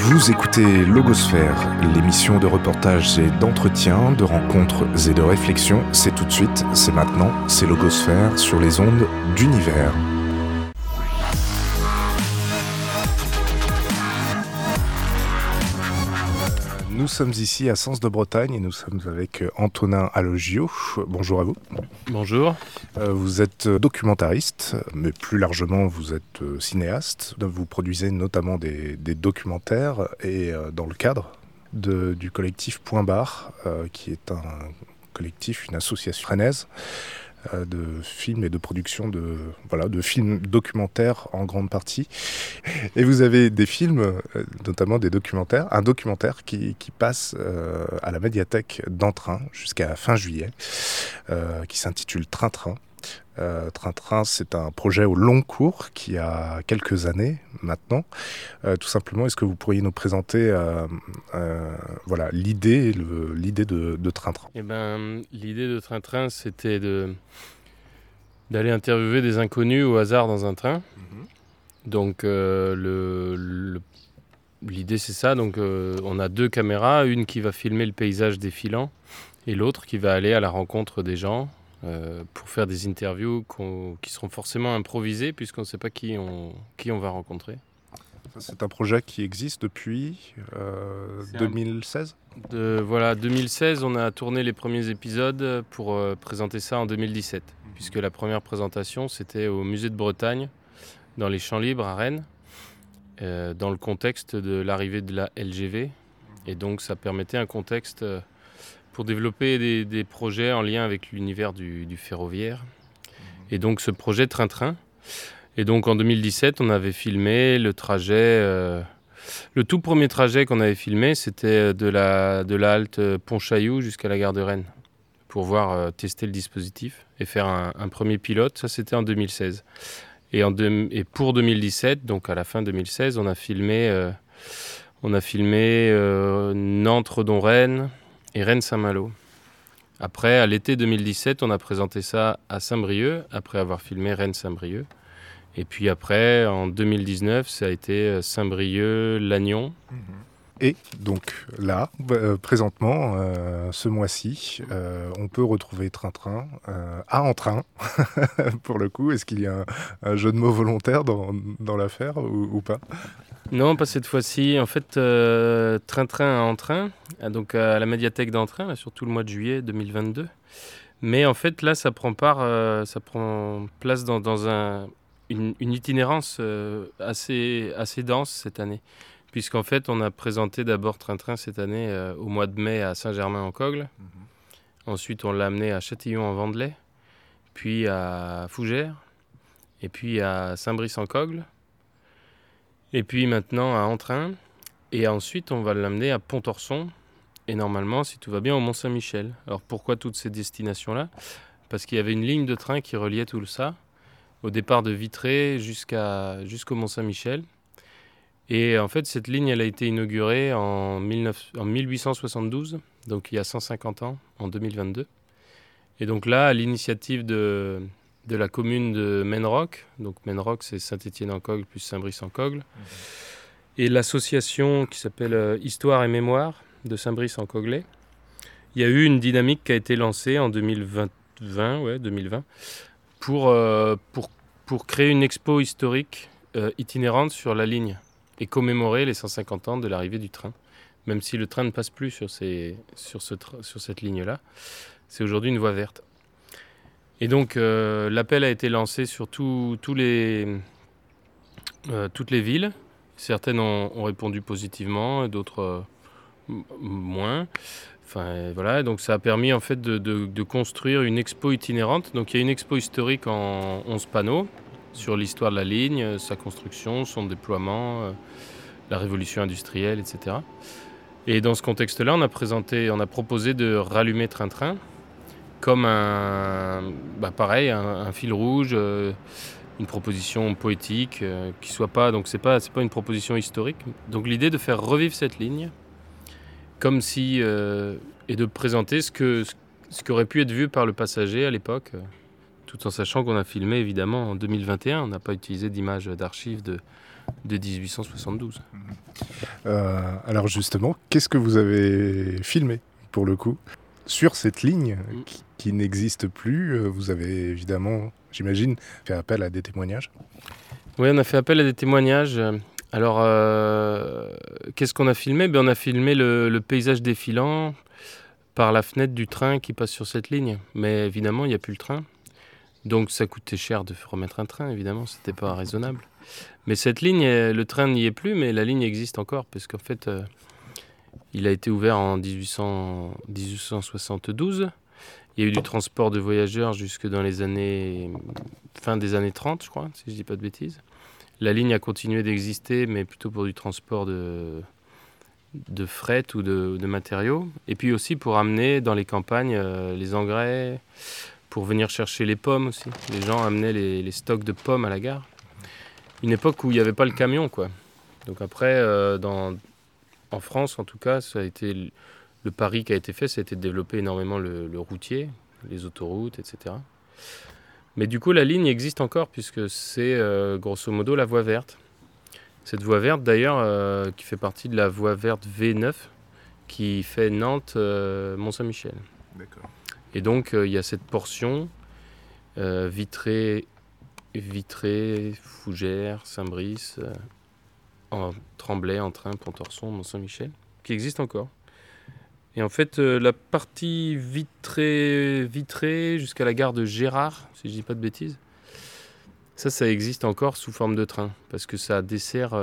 Vous écoutez Logosphère, l'émission de reportages et d'entretien, de rencontres et de réflexions. C'est tout de suite, c'est maintenant, c'est Logosphère sur les ondes d'Univers. Nous sommes ici à Sens de Bretagne et nous sommes avec Antonin Allogio. Bonjour à vous. Bonjour. Vous êtes documentariste, mais plus largement vous êtes cinéaste. Vous produisez notamment des documentaires et dans le cadre du collectif Point Barre, qui est un collectif, une association rennaise de films et de production de films documentaires en grande partie. Et vous avez des films, notamment des documentaires, un documentaire qui passe à la médiathèque d'Entrain jusqu'à fin juillet, qui s'intitule Train-Train. Train-Train, c'est un projet au long cours qui a quelques années maintenant. Tout simplement, est-ce que vous pourriez nous présenter l'idée de Train-Train ? L'idée de Train-Train, c'était d'aller interviewer des inconnus au hasard dans un train. Donc l'idée c'est ça. Donc on a deux caméras, une qui va filmer le paysage défilant et l'autre qui va aller à la rencontre des gens. Pour faire des interviews qui seront forcément improvisées puisqu'on ne sait pas qui on va rencontrer. C'est un projet qui existe depuis 2016 2016, on a tourné les premiers épisodes pour présenter ça en 2017. Puisque la première présentation, c'était au Musée de Bretagne, dans les Champs Libres à Rennes, dans le contexte de l'arrivée de la LGV. Et donc ça permettait un contexte pour développer des projets en lien avec l'univers du ferroviaire. Et donc ce projet Train-Train. Et donc en 2017, on avait filmé le trajet. Le tout premier trajet qu'on avait filmé, c'était de la halte Pontchaillou jusqu'à la gare de Rennes, pour voir tester le dispositif et faire un premier pilote. Ça, c'était en 2016. Et pour 2017, donc à la fin 2016, on a filmé Nantes-Redon-Rennes et Rennes-Saint-Malo. Après, à l'été 2017, on a présenté ça à Saint-Brieuc, après avoir filmé Rennes-Saint-Brieuc. Et puis après, en 2019, ça a été Saint-Brieuc-Lannion. Et donc là, présentement, ce mois-ci, on peut retrouver Train-Train à Entrain, pour le coup. Est-ce qu'il y a un jeu de mots volontaire dans l'affaire ou pas ? Non, pas cette fois-ci. En fait, Train-Train à Entrain, donc à la médiathèque d'Entrain, là, surtout le mois de juillet 2022. Mais en fait, là, ça prend place dans une itinérance assez dense cette année. Puisqu'en fait, on a présenté d'abord Train-Train cette année au mois de mai à Saint-Germain-en-Cogle. Ensuite, on l'a amené à Châtillon-en-Vendelais, puis à Fougères, et puis à Saint-Brice-en-Cogle, et puis maintenant à Entrain. Et ensuite, on va l'amener à Pontorson, et normalement, si tout va bien, au Mont-Saint-Michel. Alors pourquoi toutes ces destinations-là ? Parce qu'il y avait une ligne de train qui reliait tout ça, au départ de Vitré jusqu'au Mont-Saint-Michel. Et en fait, cette ligne, elle a été inaugurée en 1872, donc il y a 150 ans, en 2022. Et donc là, à l'initiative de la commune de Menroc, donc Menroc, c'est Saint-Étienne-en-Cogle plus Saint-Brice-en-Cogle, et l'association qui s'appelle Histoire et Mémoire de Saint-Brice-en-Coglais, il y a eu une dynamique qui a été lancée en 2020, pour créer une expo historique itinérante sur la ligne et commémorer les 150 ans de l'arrivée du train. Même si le train ne passe plus sur cette ligne-là, c'est aujourd'hui une voie verte. Et donc l'appel a été lancé sur toutes les villes. Certaines ont répondu positivement, d'autres moins. Enfin, voilà, donc ça a permis en fait de construire une expo itinérante. Donc il y a une expo historique en 11 panneaux sur l'histoire de la ligne, sa construction, son déploiement, la révolution industrielle, etc. Et dans ce contexte-là, on a proposé de rallumer Train-Train comme un fil rouge, une proposition poétique qui soit pas. Donc c'est pas une proposition historique. Donc l'idée de faire revivre cette ligne, comme si et de présenter ce qui aurait pu être vu par le passager à l'époque. Tout en sachant qu'on a filmé évidemment en 2021, on n'a pas utilisé d'images d'archives de 1872. Alors justement, qu'est-ce que vous avez filmé pour le coup sur cette ligne qui n'existe plus? Vous avez évidemment, j'imagine, fait appel à des témoignages. Oui, on a fait appel à des témoignages. Alors, qu'est-ce qu'on a filmé? On a filmé le paysage défilant par la fenêtre du train qui passe sur cette ligne. Mais évidemment, il n'y a plus le train. Donc ça coûtait cher de remettre un train, évidemment, c'était pas raisonnable. Mais cette ligne, le train n'y est plus, mais la ligne existe encore, parce qu'en fait, il a été ouvert en 1872. Il y a eu du transport de voyageurs jusque dans les fin des années 30, je crois, si je dis pas de bêtises. La ligne a continué d'exister, mais plutôt pour du transport de fret ou de matériaux. Et puis aussi pour amener dans les campagnes les engrais, pour venir chercher les pommes aussi. Les gens amenaient les stocks de pommes à la gare. Une époque où il n'y avait pas le camion, quoi. Donc après, en France, en tout cas, ça a été le pari qui a été fait, ça a été de développer énormément le routier, les autoroutes, etc. Mais du coup, la ligne existe encore, puisque c'est grosso modo la voie verte. Cette voie verte, d'ailleurs, qui fait partie de la voie verte V9, qui fait Nantes-Mont-Saint-Michel. D'accord. Et donc, il y a cette portion Vitré, Fougères, Saint-Brice, Tremblay, Entrain, Pontorson, Mont-Saint-Michel, qui existe encore. Et en fait, la partie Vitré jusqu'à la gare de Gérard, si je ne dis pas de bêtises, ça existe encore sous forme de train, parce que ça dessert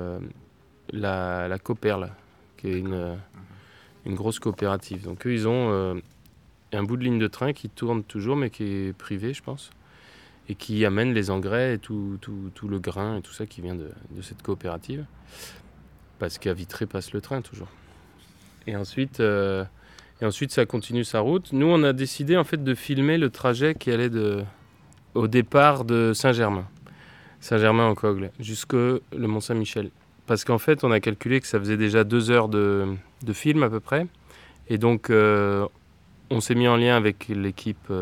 la Coperle, qui est une grosse coopérative. Donc eux, ils ont un bout de ligne de train qui tourne toujours, mais qui est privé, je pense, et qui amène les engrais et tout le grain et tout ça qui vient de cette coopérative, parce qu'à Vitré passe le train toujours. Et ensuite, ça continue sa route. Nous, on a décidé en fait de filmer le trajet qui allait au départ de Saint-Germain-en-Cogle, jusqu'au le Mont-Saint-Michel. Parce qu'en fait, on a calculé que ça faisait déjà 2 heures de film à peu près. Et donc, on s'est mis en lien avec l'équipe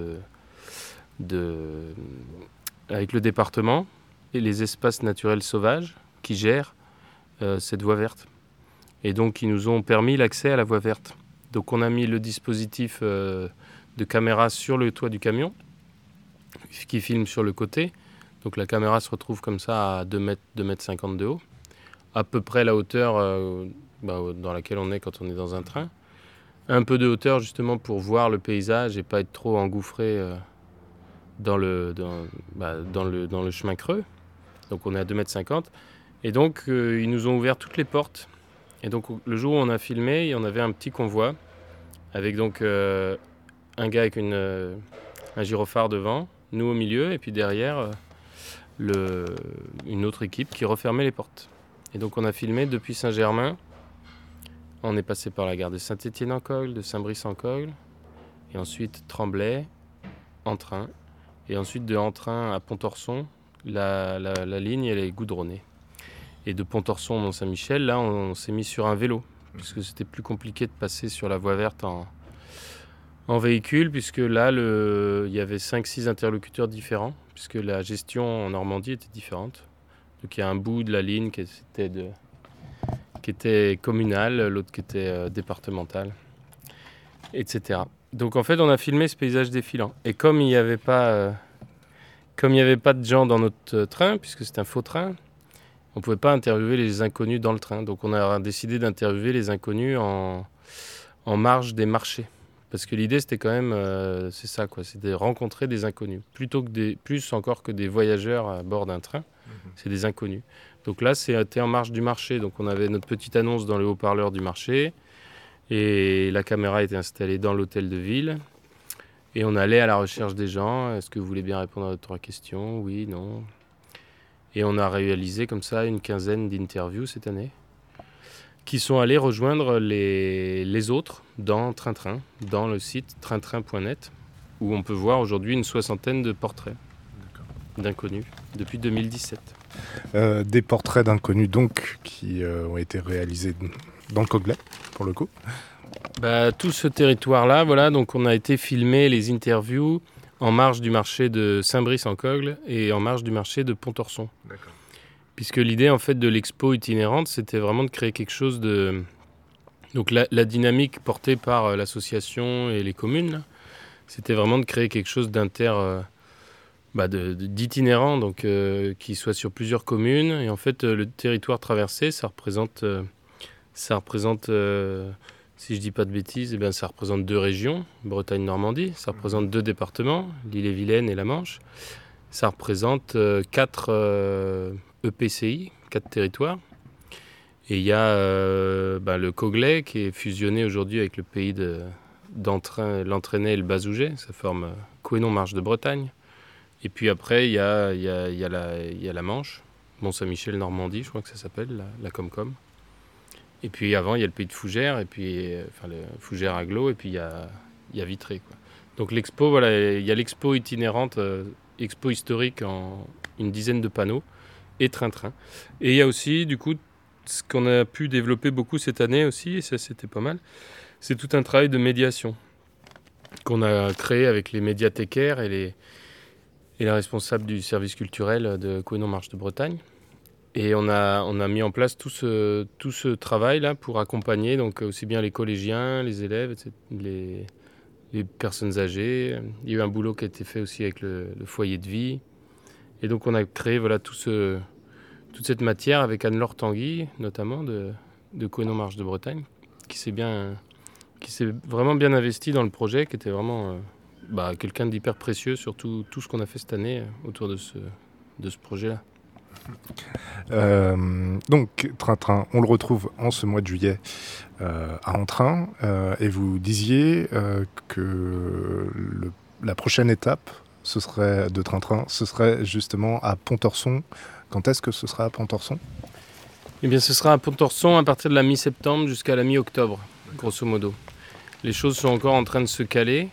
avec le département et les espaces naturels sauvages qui gèrent cette voie verte. Et donc, ils nous ont permis l'accès à la voie verte. Donc, on a mis le dispositif de caméra sur le toit du camion, qui filme sur le côté. Donc, la caméra se retrouve comme ça à 2 mètres, 2,50 mètres de haut, à peu près la hauteur dans laquelle on est quand on est dans un train. Un peu de hauteur, justement, pour voir le paysage et pas être trop engouffré dans le chemin creux. Donc, on est à 2,50 mètres. Et donc, ils nous ont ouvert toutes les portes. Et donc, le jour où on a filmé, on avait un petit convoi avec donc un gars avec un gyrophare devant, nous au milieu, et puis derrière, une autre équipe qui refermait les portes. Et donc, on a filmé depuis Saint-Germain. On est passé par la gare de Saint-Étienne-en-Cogle, de Saint-Brice-en-Cogle, et ensuite Tremblay, Entrain. Et ensuite, de Entrain à Pontorson, la ligne, elle est goudronnée. Et de Pontorson, Mont-Saint-Michel, là, on s'est mis sur un vélo, puisque c'était plus compliqué de passer sur la voie verte en véhicule, puisque là, il y avait 5-6 interlocuteurs différents, puisque la gestion en Normandie était différente. Donc il y a un bout de la ligne qui était communal, l'autre qui était départemental, etc. Donc en fait, on a filmé ce paysage défilant. Et comme il n'y avait pas de gens dans notre train, puisque c'était un faux train, on ne pouvait pas interviewer les inconnus dans le train. Donc on a décidé d'interviewer les inconnus en marge des marchés. Parce que l'idée, c'était quand même, c'est ça, quoi, c'est de rencontrer des inconnus. Plus encore que des voyageurs à bord d'un train, c'est des inconnus. Donc là, c'était en marge du marché. Donc on avait notre petite annonce dans le haut-parleur du marché. Et la caméra était installée dans l'hôtel de ville. Et on allait à la recherche des gens. Est-ce que vous voulez bien répondre à 3 questions? Oui, non. Et on a réalisé comme ça une 15aine d'interviews cette année, qui sont allés rejoindre les autres dans Train-Train, dans le site traintrain.net, où on peut voir aujourd'hui une 60aine de portraits d'inconnus depuis 2017. Des portraits d'inconnus donc qui ont été réalisés dans le Coglais, pour le coup. Tout ce territoire-là, voilà, donc on a été filmer les interviews en marge du marché de Saint-Brice-en-Cogle et en marge du marché de Pontorson. D'accord. puisque l'idée en fait de l'expo itinérante, c'était vraiment de créer quelque chose de... Donc la dynamique portée par l'association et les communes, là, c'était vraiment de créer quelque chose d'itinérant, donc qui soit sur plusieurs communes. Et en fait, le territoire traversé, ça représente, si je dis pas de bêtises, ça représente 2 régions, Bretagne-Normandie. Ça représente 2 départements, l'Ille-et-Vilaine et la Manche. Ça représente 4 EPCI, 4 territoires. Et il y a le Coglais qui est fusionné aujourd'hui avec le pays l'Entraîné et le Bazouget. Ça forme Couesnon-Marche de Bretagne. Et puis après, il y a la Manche, Mont-Saint-Michel, Normandie, je crois que ça s'appelle, la Comcom. Et puis avant, il y a le pays de Fougères, et puis, le Fougères Aglo, et puis il y a Vitré, quoi. Donc l'expo, voilà, il y a l'expo itinérante, expo historique en une dizaine de panneaux, et train-train. Et il y a aussi, du coup, ce qu'on a pu développer beaucoup cette année aussi, et ça c'était pas mal, c'est tout un travail de médiation qu'on a créé avec les médiathécaires et la responsable du service culturel de Couesnon-Marche de Bretagne. Et on a mis en place tout ce travail-là pour accompagner donc aussi bien les collégiens, les élèves, les personnes âgées. Il y a eu un boulot qui a été fait aussi avec le foyer de vie. Et donc on a créé toute cette matière avec Anne-Laure Tanguy, notamment de Couesnon-Marche de Bretagne, qui s'est vraiment bien investi dans le projet, qui était vraiment quelqu'un d'hyper précieux sur tout ce qu'on a fait cette année autour de ce projet-là. Donc, Train-Train, on le retrouve en ce mois de juillet à Entrain. Et vous disiez que la prochaine étape de Train-Train, ce serait justement à Pontorson. Quand est-ce que ce sera à Pontorson ? Eh bien, ce sera à Pontorson à partir de la mi-septembre jusqu'à la mi-octobre, grosso modo. Les choses sont encore en train de se caler.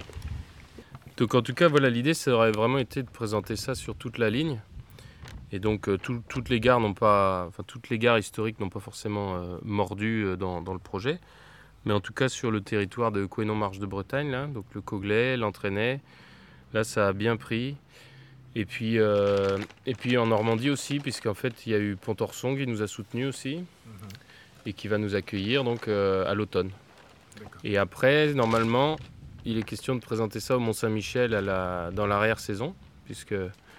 Donc en tout cas, voilà, l'idée, ça aurait vraiment été de présenter ça sur toute la ligne. Et donc toutes les gares historiques n'ont pas forcément mordu dans le projet. Mais en tout cas, sur le territoire de Couesnon-Marche de Bretagne, là, donc le Coglais, l'Entraîné, là, ça a bien pris. Et puis en Normandie aussi, puisqu'en fait, il y a eu Pontorson qui nous a soutenus aussi, et qui va nous accueillir donc à l'automne. D'accord. Et après, normalement, il est question de présenter ça au Mont-Saint-Michel dans l'arrière-saison, puisque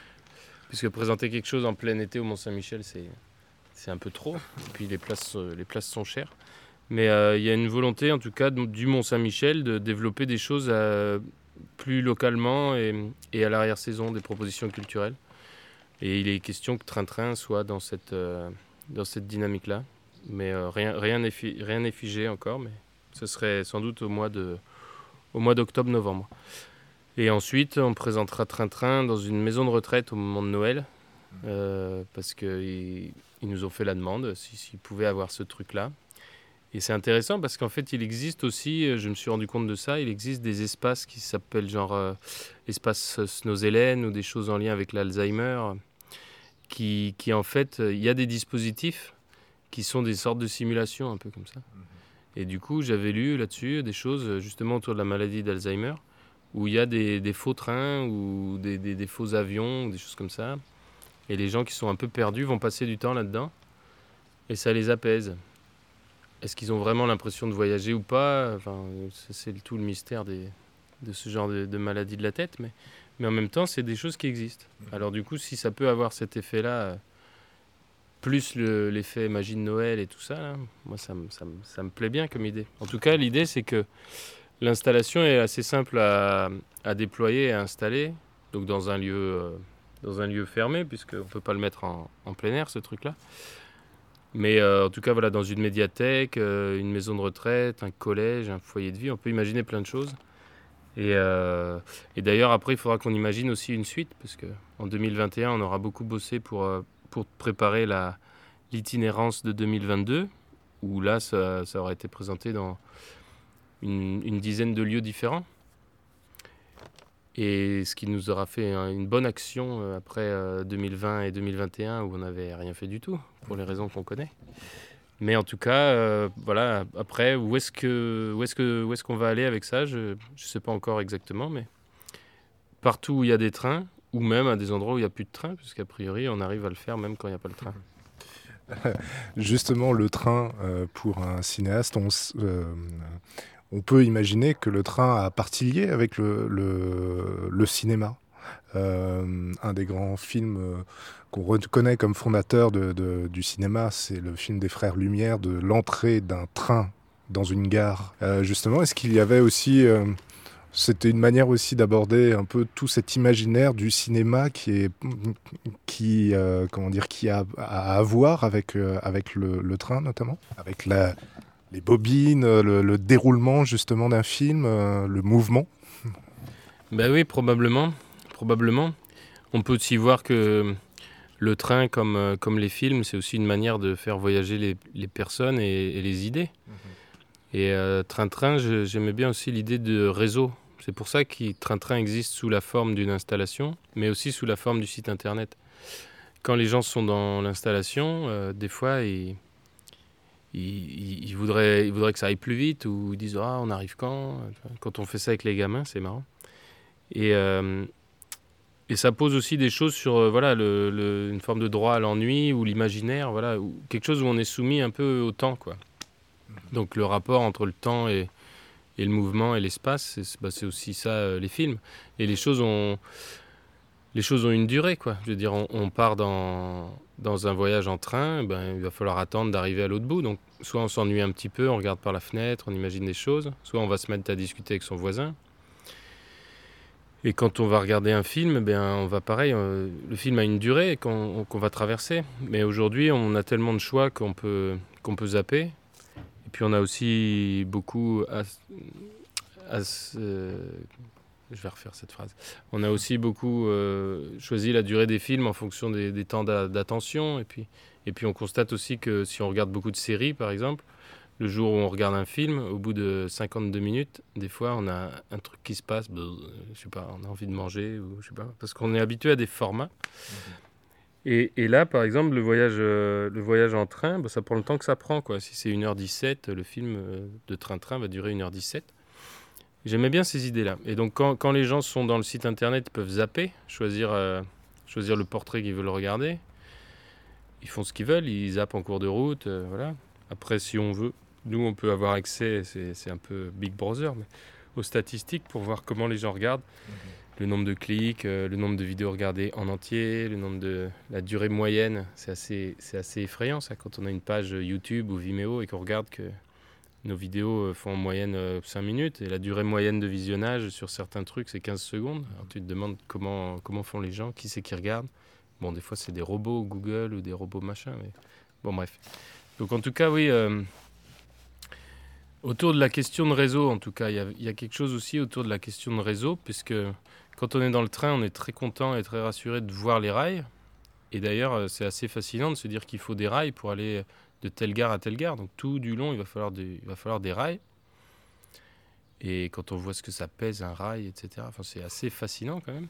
présenter quelque chose en plein été au Mont-Saint-Michel, c'est un peu trop. Et puis les places sont chères. Mais il y a une volonté, en tout cas, du Mont-Saint-Michel de développer des choses plus localement et à l'arrière-saison, des propositions culturelles. Et il est question que Train-Train soit dans cette dynamique-là. Mais rien n'est figé encore, mais ce serait sans doute au mois d'octobre-novembre. Et ensuite, on présentera Train-Train dans une maison de retraite au moment de Noël, parce qu'ils nous ont fait la demande s'ils pouvaient avoir ce truc-là. Et c'est intéressant parce qu'en fait, il existe aussi, je me suis rendu compte de ça, il existe des espaces qui s'appellent genre espace Snozelen ou des choses en lien avec l'Alzheimer, qui en fait, il y a des dispositifs qui sont des sortes de simulations un peu comme ça. Et du coup, j'avais lu là-dessus des choses justement autour de la maladie d'Alzheimer, où il y a des faux trains ou des faux avions, des choses comme ça. Et les gens qui sont un peu perdus vont passer du temps là-dedans et ça les apaise. Est-ce qu'ils ont vraiment l'impression de voyager ou pas ? Enfin, c'est tout le mystère de ce genre de maladie de la tête. Mais en même temps, c'est des choses qui existent. Alors du coup, si ça peut avoir cet effet-là, plus l'effet magie de Noël et tout ça, là, moi, ça me plaît bien comme idée. En tout cas, l'idée, c'est que l'installation est assez simple à déployer et à installer, donc dans un lieu fermé, puisqu'on ne peut pas le mettre en plein air, ce truc-là. Mais en tout cas, voilà, dans une médiathèque, une maison de retraite, un collège, un foyer de vie, on peut imaginer plein de choses. Et d'ailleurs, après, il faudra qu'on imagine aussi une suite, parce qu'en 2021, on aura beaucoup bossé pour préparer l'itinérance de 2022, où là, ça aura été présenté dans une dizaine de lieux différents. Et ce qui nous aura fait une bonne action après 2020 et 2021 où on n'avait rien fait du tout, pour les raisons qu'on connaît. Mais en tout cas, voilà, après, où est-ce qu'on va aller avec ça ? Je ne sais pas encore exactement, mais partout où il y a des trains ou même à des endroits où il n'y a plus de train, puisqu'a priori, on arrive à le faire même quand il n'y a pas le train. Justement, le train, pour un cinéaste, on peut imaginer que le train a partie liée avec le cinéma. Un des grands films qu'on reconnaît comme fondateur du cinéma, c'est le film des Frères Lumière, de l'entrée d'un train dans une gare. Justement, est-ce qu'il y avait aussi... c'était une manière aussi d'aborder un peu tout cet imaginaire du cinéma comment dire, qui a à voir avec le train notamment, avec les bobines, le déroulement justement d'un film, le mouvement. Ben oui, probablement. Probablement. On peut aussi voir que le train, comme les films, c'est aussi une manière de faire voyager les personnes et les idées. Et Train-Train, j'aimais bien aussi l'idée de réseau. C'est pour ça que Train-Train existe sous la forme d'une installation, mais aussi sous la forme du site internet. Quand les gens sont dans l'installation, des fois, ils voudraient que ça aille plus vite, ou ils disent « Ah, on arrive quand ?» Quand on fait ça avec les gamins, c'est marrant. Et, euh, et ça pose aussi des choses sur voilà, une forme de droit à l'ennui ou l'imaginaire, voilà, ou quelque chose où on est soumis un peu au temps, quoi. Donc le rapport entre le temps et le mouvement et l'espace, c'est aussi ça, les films. Et les choses ont une durée, quoi. Je veux dire, on part dans un voyage en train, ben, il va falloir attendre d'arriver à l'autre bout. Donc soit on s'ennuie un petit peu, on regarde par la fenêtre, on imagine des choses, soit on va se mettre à discuter avec son voisin. Et quand on va regarder un film, ben, on va pareil, le film a une durée qu'on va traverser. Mais aujourd'hui, on a tellement de choix qu'on peut zapper. Et puis on a aussi beaucoup... je vais refaire cette phrase. On a aussi beaucoup choisi la durée des films en fonction des temps d'attention. Et puis on constate aussi que si on regarde beaucoup de séries, par exemple, le jour où on regarde un film, au bout de 52 minutes, des fois, on a un truc qui se passe, je sais pas, on a envie de manger, ou je sais pas, parce qu'on est habitué à des formats. Et là, par exemple, le voyage en train, ça prend le temps que ça prend, quoi. Si c'est 1h17, le film de Train-Train va durer 1h17. J'aimais bien ces idées-là. Et donc, quand les gens sont dans le site internet, ils peuvent zapper, choisir le portrait qu'ils veulent regarder. Ils font ce qu'ils veulent, ils zappent en cours de route, voilà. Après, si on veut, nous, on peut avoir accès, c'est un peu Big Brother, mais aux statistiques pour voir comment les gens regardent, le nombre de clics, le nombre de vidéos regardées en entier, la durée moyenne. C'est assez effrayant, ça, quand on a une page YouTube ou Vimeo et qu'on regarde que nos vidéos font en moyenne 5 minutes et la durée moyenne de visionnage sur certains trucs, c'est 15 secondes. Alors tu te demandes comment font les gens, qui c'est qui regarde. Bon, des fois, c'est des robots Google ou des robots machin, mais bon, bref. Donc, en tout cas, oui, autour de la question de réseau, en tout cas, il y a quelque chose aussi autour de la question de réseau, puisque quand on est dans le train, on est très content et très rassuré de voir les rails. Et d'ailleurs, c'est assez fascinant de se dire qu'il faut des rails pour aller de telle gare à telle gare. Donc, tout du long, il va falloir des rails. Et quand on voit ce que ça pèse, un rail, etc., enfin, c'est assez fascinant quand même.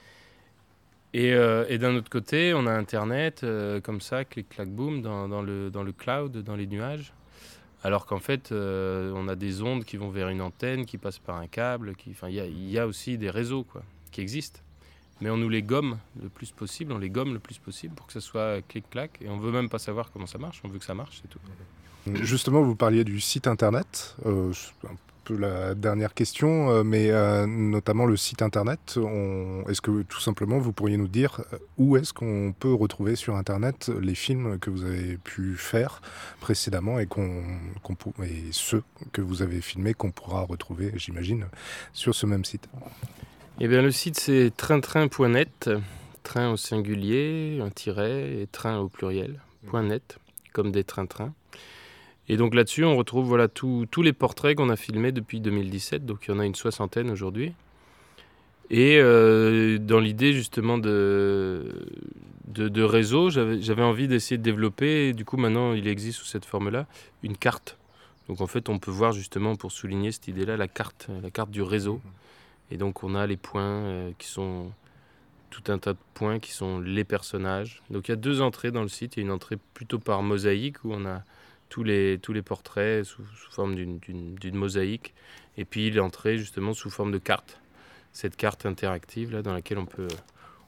Et d'un autre côté, on a Internet, comme ça, clic, clac, boum, dans le cloud, dans les nuages. Alors qu'en fait, on a des ondes qui vont vers une antenne, qui passent par un câble. Enfin, il y a aussi des réseaux, quoi, qui existent. Mais on nous les gomme le plus possible, pour que ça soit clic-clac. Et on veut même pas savoir comment ça marche, on veut que ça marche, c'est tout. Justement, vous parliez du site internet. C'est un peu la dernière question, mais notamment le site internet. Est-ce que tout simplement vous pourriez nous dire où est-ce qu'on peut retrouver sur internet les films que vous avez pu faire précédemment et ceux que vous avez filmés qu'on pourra retrouver, j'imagine, sur ce même site? Eh bien, le site, c'est traintrain.net, train au singulier, un tiret, et train au pluriel, .net, comme des trains-trains. Et donc là-dessus, on retrouve voilà, tous les portraits qu'on a filmés depuis 2017, donc il y en a une soixantaine aujourd'hui. Et dans l'idée justement de réseau, j'avais envie d'essayer de développer, et du coup maintenant il existe sous cette forme-là, une carte. Donc en fait on peut voir justement pour souligner cette idée-là la carte du réseau. Et donc on a les points qui sont tout un tas de points qui sont les personnages. Donc il y a 2 entrées dans le site. Il y a une entrée plutôt par mosaïque où on a tous les portraits sous forme d'une mosaïque. Et puis l'entrée justement sous forme de carte. Cette carte interactive là dans laquelle on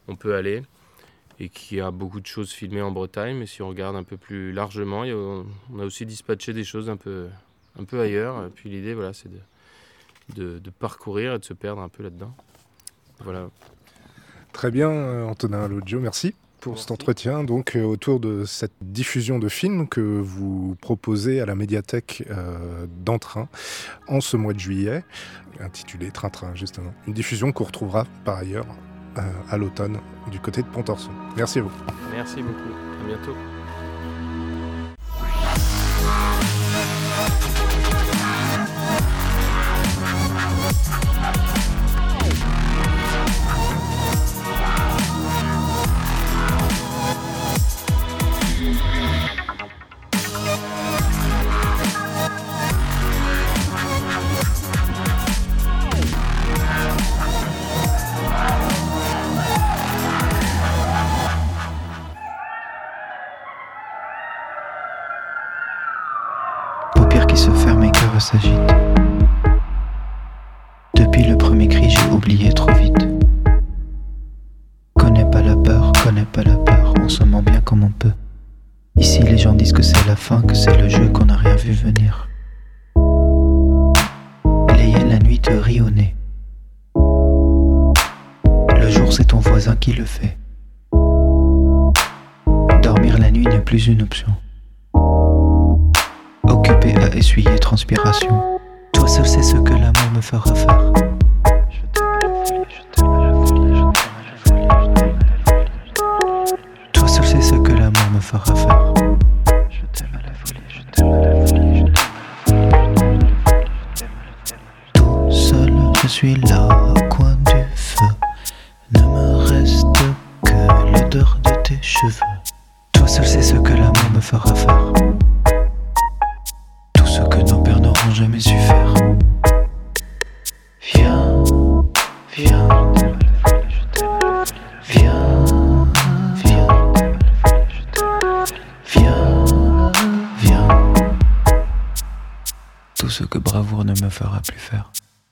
on peut aller et qui a beaucoup de choses filmées en Bretagne. Mais si on regarde un peu plus largement, on a aussi dispatché des choses un peu ailleurs. Et puis l'idée, voilà, c'est de parcourir et de se perdre un peu là-dedans. Voilà. Très bien, Antonin Alogio, merci pour cet entretien donc autour de cette diffusion de films que vous proposez à la médiathèque d'Entrain en ce mois de juillet, intitulé Train-Train justement. Une diffusion qu'on retrouvera par ailleurs à l'automne du côté de Pontorson. Merci à vous. Merci beaucoup, à bientôt. Qui se ferme et cœur s'agite. Depuis le premier cri, j'ai oublié trop vite. Connais pas la peur, on se ment bien comme on peut. Ici les gens disent que c'est la fin, que c'est le jeu, qu'on n'a rien vu venir. Les hyènes la nuit te rient au nez. Le jour c'est ton voisin qui le fait. Dormir la nuit n'est plus une option. Occupé à essuyer transpiration. Toi seul sais ce que l'amour me fera faire. Toi seul sais ce que l'amour me fera faire. Je t'aime à la folie, je t'aime à la folie, je t'aime à la folie. Tout seul je suis là au coin du feu. Ne me reste que l'odeur de tes cheveux. Toi seul sais ce que l'amour me fera faire. Ce que nos pères n'auront jamais su faire. Viens, viens, viens, viens, viens, viens. Tout ce que bravoure ne me fera plus faire.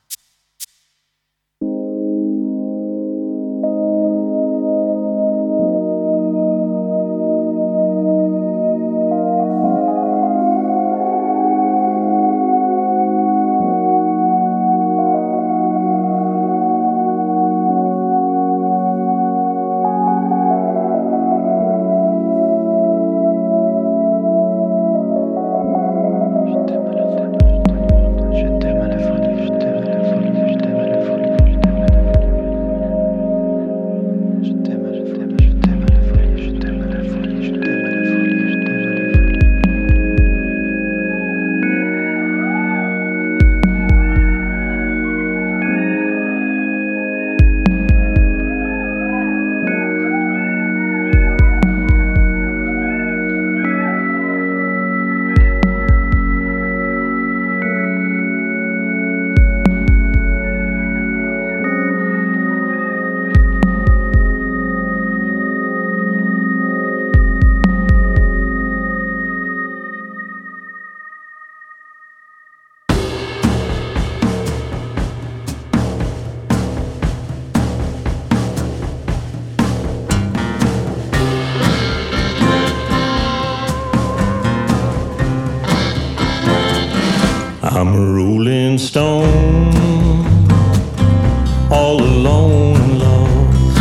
I'm a rolling stone, all alone and lost,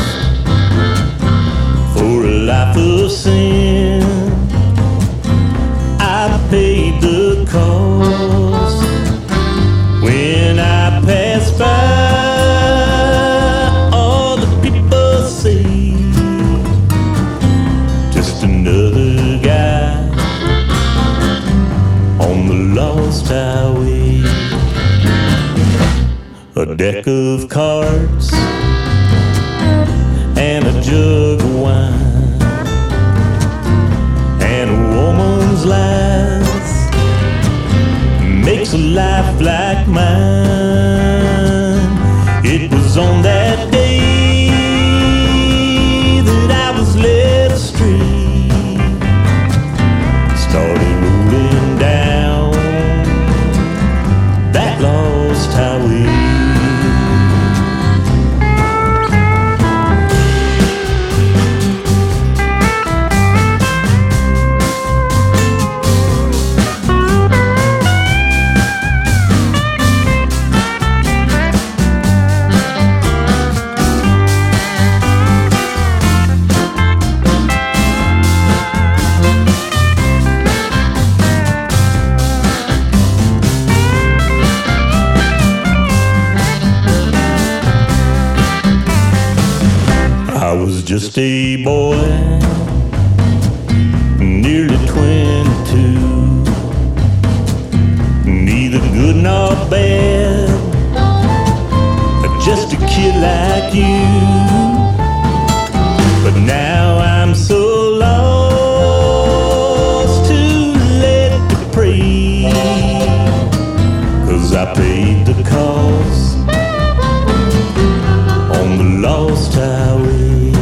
for a life of sin. I paid the cost when I pass by. All the people say just another guy on the lost highway. A deck of cards and a jug of wine and a woman's lies makes a life like mine. It was on that day that I was led astray, started rolling down that lost highway. just a boy, nearly 22. Neither good nor bad, just a kid like you. But now I'm so lost to let me pray, 'cause I paid the cost on the lost highway.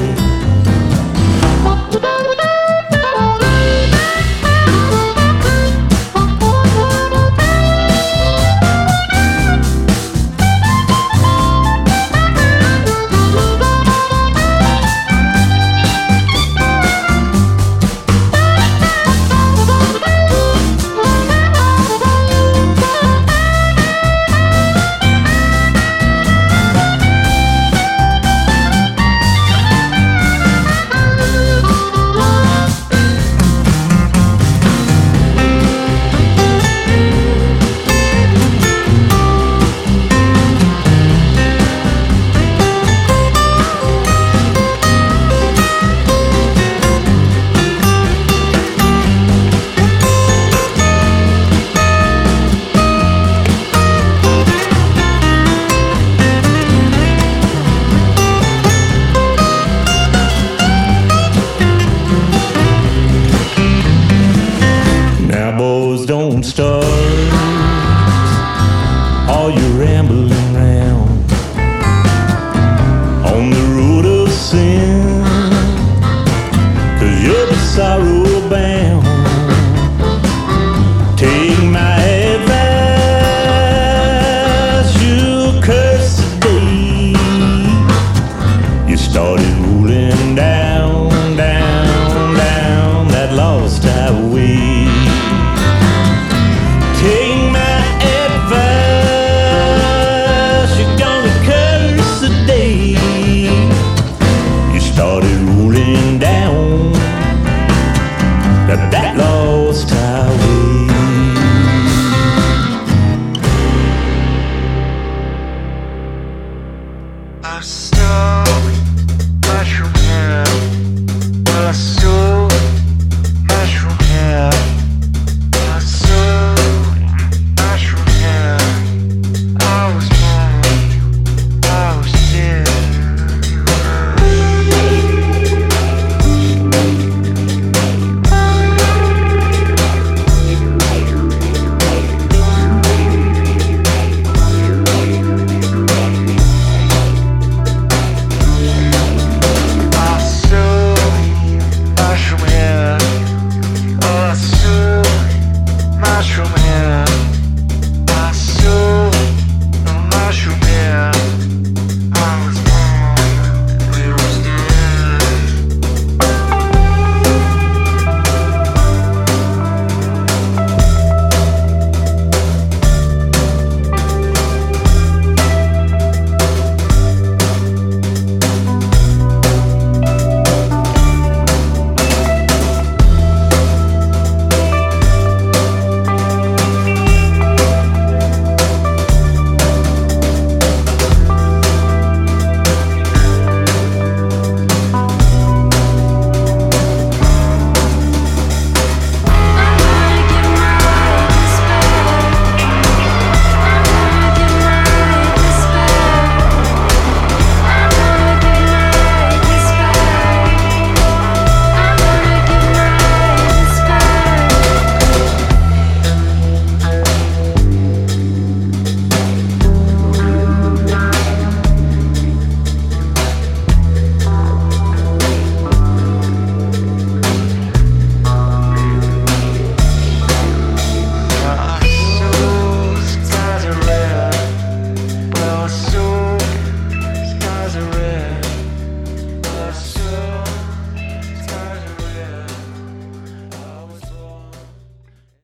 Don't start all your rambling round on the road of sin.